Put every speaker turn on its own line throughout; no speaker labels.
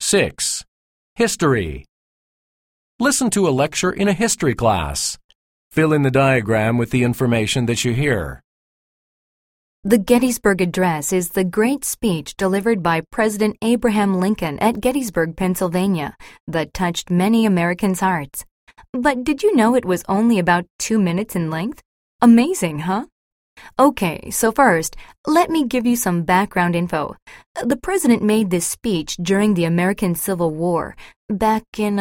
6. History. Listen to a lecture in a history class. Fill in the diagram with the information that you hear.
The Gettysburg Address is the great speech delivered by President Abraham Lincoln at Gettysburg, Pennsylvania, that touched many Americans' hearts. But did you know it was only about 2 minutes in length? Amazing, huh? Okay, so first, let me give you some background info. The president made this speech during the American Civil War, back in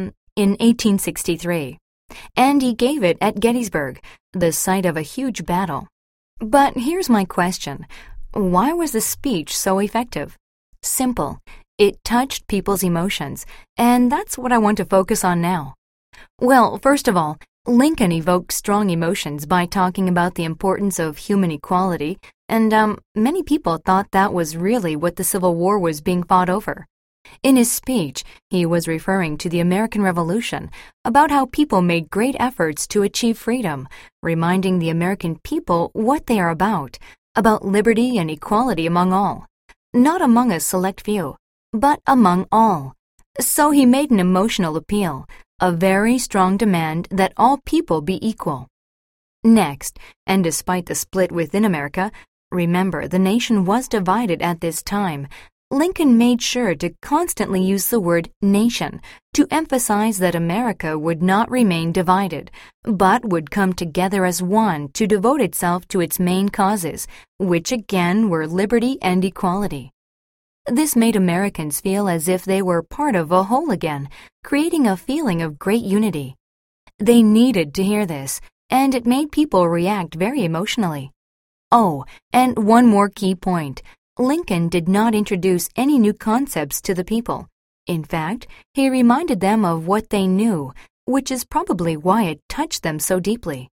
1863. And he gave it at Gettysburg, the site of a huge battle. But here's my question. Why was the speech so effective? Simple. It touched people's emotions, and that's what I want to focus on now. Well, first of all, Lincoln evoked strong emotions by talking about the importance of human equality, and many people thought that was really what the Civil War was being fought over. In his speech, he was referring to the American Revolution, about how people made great efforts to achieve freedom, reminding the American people what they are about liberty and equality among all. Not among a select few, but among all. So he made an emotional appeal, a very strong demand that all people be equal. Next, and despite the split within America, remember the nation was divided at this time, Lincoln made sure to constantly use the word nation to emphasize that America would not remain divided, but would come together as one to devote itself to its main causes, which again were liberty and equality. This made Americans feel as if they were part of a whole again, creating a feeling of great unity. They needed to hear this, and it made people react very emotionally. Oh, and one more key point. Lincoln did not introduce any new concepts to the people. In fact, he reminded them of what they knew, which is probably why it touched them so deeply.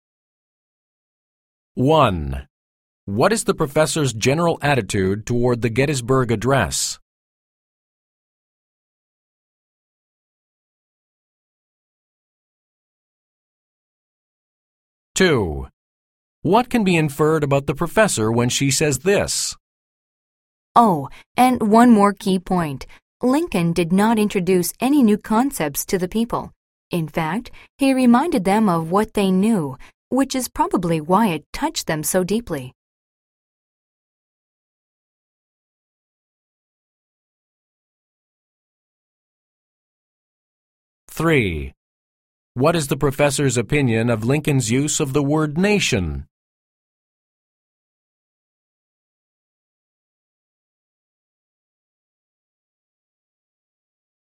1. What is the professor's general attitude toward the Gettysburg Address? 2. What can be inferred about the professor when she says this?
Oh, and one more key point. Lincoln did not introduce any new concepts to the people. In fact, he reminded them of what they knew, which is probably why it touched them so deeply.
3. What is the professor's opinion of Lincoln's use of the word nation?